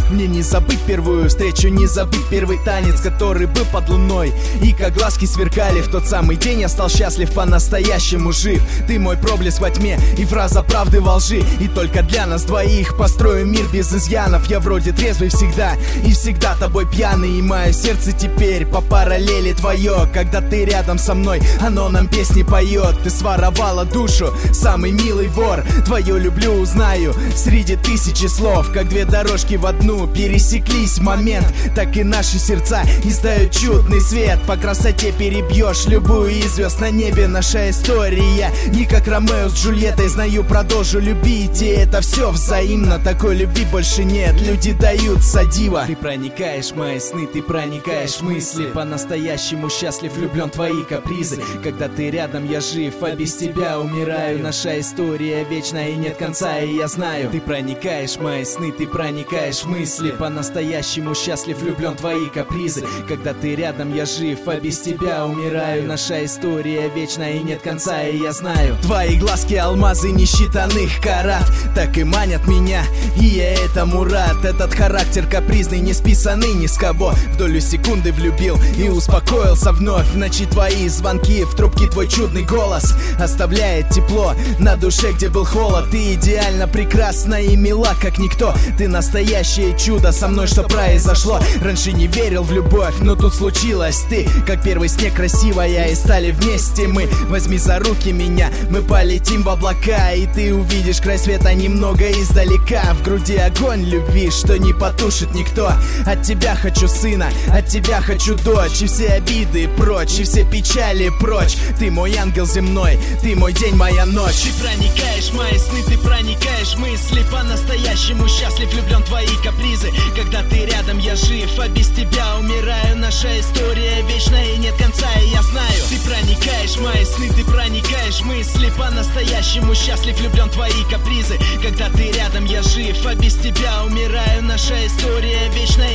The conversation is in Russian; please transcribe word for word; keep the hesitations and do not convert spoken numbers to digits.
Мне не забыть первую встречу, не забыть первый танец, который был под луной, и как глазки сверкали. В тот самый день я стал счастлив, по-настоящему жив. Ты мой проблеск во тьме и фраза правды во лжи. И только для нас двоих построю мир без изъянов. Я вроде трезвый всегда и всегда тобой пьяный, и мое сердце теперь по параллели твое. Когда ты рядом со мной, оно нам песни поет. Ты своровала душу, самый милый вор. Твою люблю узнаю среди тысячи слов. Как две дорожки в одну пересеклись в момент, так и наши сердца издают чудный свет. По красоте перебьешь любую из звезд на небе. Наша история не как Ромео с Джульеттой. Знаю, продолжу любить, и это все взаимно. Такой любви больше нет, люди даются диво. Ты проникаешь в мои сны, ты проникаешь в мысли. По-настоящему счастлив, влюблен в твои капризы. Когда ты рядом, я жив, а без тебя умираю. Наша история вечная и нет конца, и я знаю. Ты проникаешь в мои сны, ты проникаешь в мысли. По-настоящему счастлив, влюблен в твои капризы. Когда ты рядом, я жив, а без тебя умираю. Наша история вечная и нет конца, и я знаю. Твои глазки алмазы несчитанных карат так и манят меня, и я этому рад. Этот характер капризный, не списанный ни с кого. В долю секунды влюбил и успокоился вновь. В ночи твои звонки, в трубке твой чудный голос оставляет тепло на душе, где был холод. Ты идеально прекрасна и мила, как никто. Ты настоящее чудо со мной, что произошло. Раньше не верил в любовь, но тут случилось ты. Как первый снег красивая, и стали вместе мы. Возьми за руки меня, мы полетим в облака, и ты увидишь край света немного издалека. В груди огонь любви, что не потушит никто. От тебя хочу сына, от тебя хочу дочь. И все обиды прочь, и все печали прочь. Ты мой ангел земной, ты мой день, моя ночь. Ты проникаешь в мои сны, ты проникаешь в мысли. По-настоящему счастлив, влюблен в твои капризы. Когда ты рядом, я жив, а без тебя умираю. Наша история вечная и нет конца, и я знаю. Ты проникаешь в мои сны, ты проникаешь в мысли. По-настоящему счастлив, влюблен в твои капризы. Когда ты рядом, я жив, а без тебя умираю. Наша история вечная